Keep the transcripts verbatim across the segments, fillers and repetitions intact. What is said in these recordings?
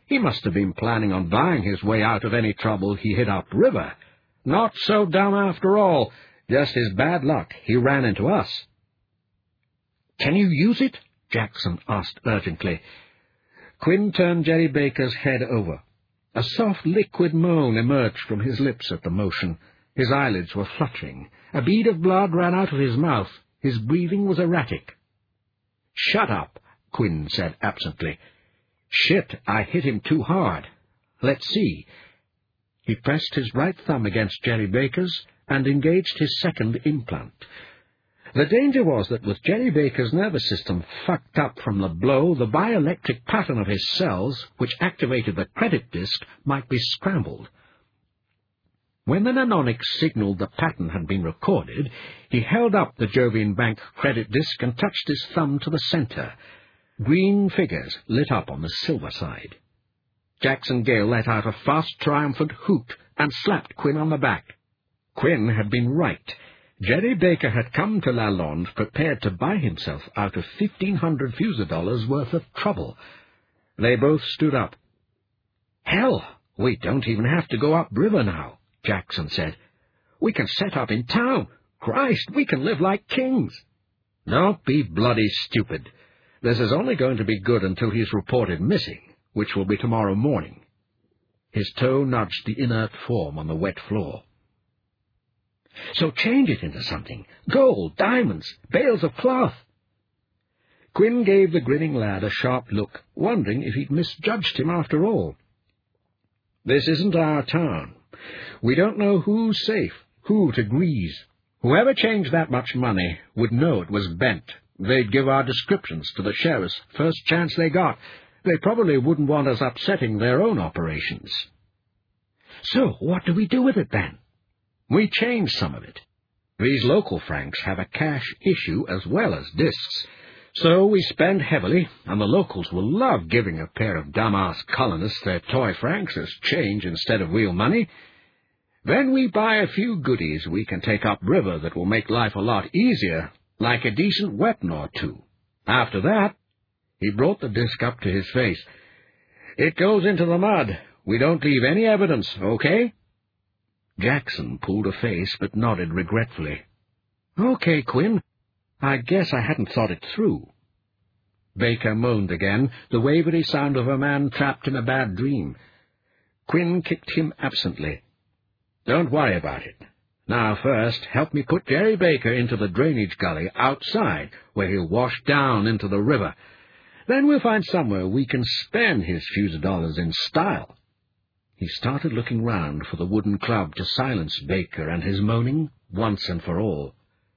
He must have been planning on buying his way out of any trouble he hit upriver. Not so dumb after all. Just his bad luck. He ran into us." "Can you use it?" Jackson asked urgently. Quinn turned Jerry Baker's head over. A soft liquid moan emerged from his lips at the motion. His eyelids were fluttering. A bead of blood ran out of his mouth. His breathing was erratic. "Shut up," Quinn said absently. "Shit, I hit him too hard. Let's see." He pressed his right thumb against Jerry Baker's and engaged his second implant. The danger was that with Jerry Baker's nervous system fucked up from the blow, the bioelectric pattern of his cells, which activated the credit disk, might be scrambled. When the mnemonic signaled the pattern had been recorded, he held up the Jovian Bank credit disk and touched his thumb to the center. Green figures lit up on the silver side. Jackson Gale let out a fast, triumphant hoot and slapped Quinn on the back. Quinn had been right. Jerry Baker had come to Lalonde prepared to buy himself out of fifteen hundred fusar dollars worth of trouble. They both stood up. "Hell, we don't even have to go upriver now," Jackson said. "We can set up in town. Christ, we can live like kings." "Don't be bloody stupid. This is only going to be good until he's reported missing, which will be tomorrow morning." His toe nudged the inert form on the wet floor. "So change it into something. Gold, diamonds, bales of cloth." Quinn gave the grinning lad a sharp look, wondering if he'd misjudged him after all. "This isn't our town. We don't know who's safe, who to grease. Whoever changed that much money would know it was bent. They'd give our descriptions to the sheriffs first chance they got. They probably wouldn't want us upsetting their own operations." "So what do we do with it, then?" "We change some of it. These local francs have a cash issue as well as discs. So we spend heavily, and the locals will love giving a pair of dumb-ass colonists their toy francs as change instead of real money. Then we buy a few goodies we can take upriver that will make life a lot easier, like a decent weapon or two. After that," he brought the disc up to his face, "it goes into the mud. We don't leave any evidence, okay?" Jackson pulled a face but nodded regretfully. "Okay, Quinn. I guess I hadn't thought it through." Baker moaned again, the wavery sound of a man trapped in a bad dream. Quinn kicked him absently. "Don't worry about it. Now first, help me put Jerry Baker into the drainage gully outside, where he'll wash down into the river. Then we'll find somewhere we can spend his fusar dollars in style." He started looking round for the wooden club to silence Baker and his moaning once and for all.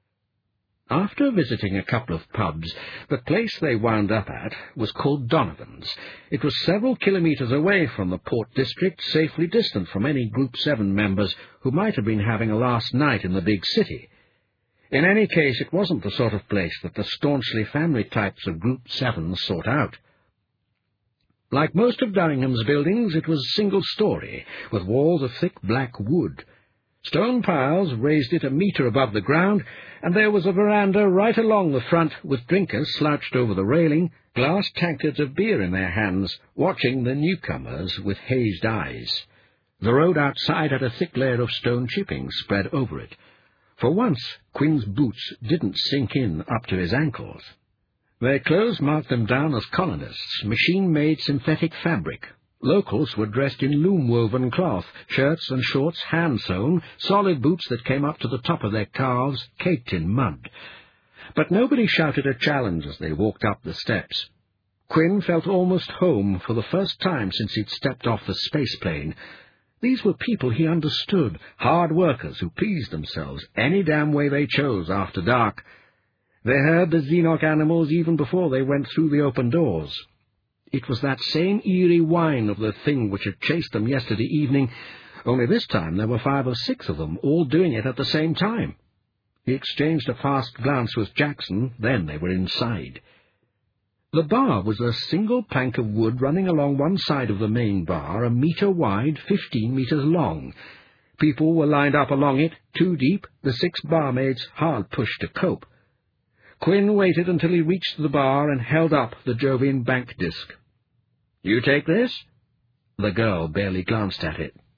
After visiting a couple of pubs, the place they wound up at was called Donovan's. It was several kilometres away from the Port District, safely distant from any Group seven members who might have been having a last night in the big city. In any case, it wasn't the sort of place that the staunchly family types of Group seven sought out. Like most of Dunningham's buildings, it was single-story, with walls of thick black wood. Stone piles raised it a metre above the ground, and there was a veranda right along the front, with drinkers slouched over the railing, glass tankards of beer in their hands, watching the newcomers with hazed eyes. The road outside had a thick layer of stone chipping spread over it. For once, Quinn's boots didn't sink in up to his ankles. Their clothes marked them down as colonists, machine-made synthetic fabric. Locals were dressed in loom-woven cloth, shirts and shorts hand-sewn, solid boots that came up to the top of their calves, caked in mud. But nobody shouted a challenge as they walked up the steps. Quinn felt almost home for the first time since he'd stepped off the space plane. These were people he understood, hard workers who pleased themselves any damn way they chose after dark. They heard the Xenoc animals even before they went through the open doors. It was that same eerie whine of the thing which had chased them yesterday evening, only this time there were five or six of them, all doing it at the same time. He exchanged a fast glance with Jackson, then they were inside. The bar was a single plank of wood running along one side of the main bar, a metre wide, fifteen metres long. People were lined up along it, two deep, the six barmaids hard pushed to cope. Quinn waited until he reached the bar and held up the Jovian Bank disc. "You take this?" The girl barely glanced at it.